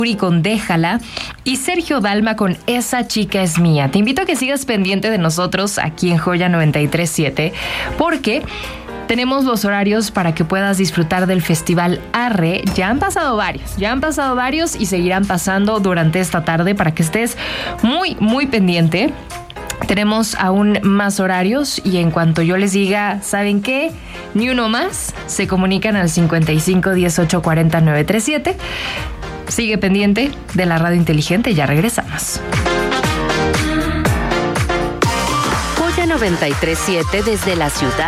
Yuri con Déjala y Sergio Dalma con Esa chica es mía. Te invito a que sigas pendiente de nosotros aquí en Joya 93.7 porque tenemos los horarios para que puedas disfrutar del Festival Arre. Ya han pasado varios y seguirán pasando durante esta tarde para que estés muy, muy pendiente. Tenemos aún más horarios y en cuanto yo les diga, ¿saben qué? Ni uno más, se comunican al 55 18 40 937. Sigue pendiente de la radio inteligente, ya regresamos. Joya 93.7 desde la ciudad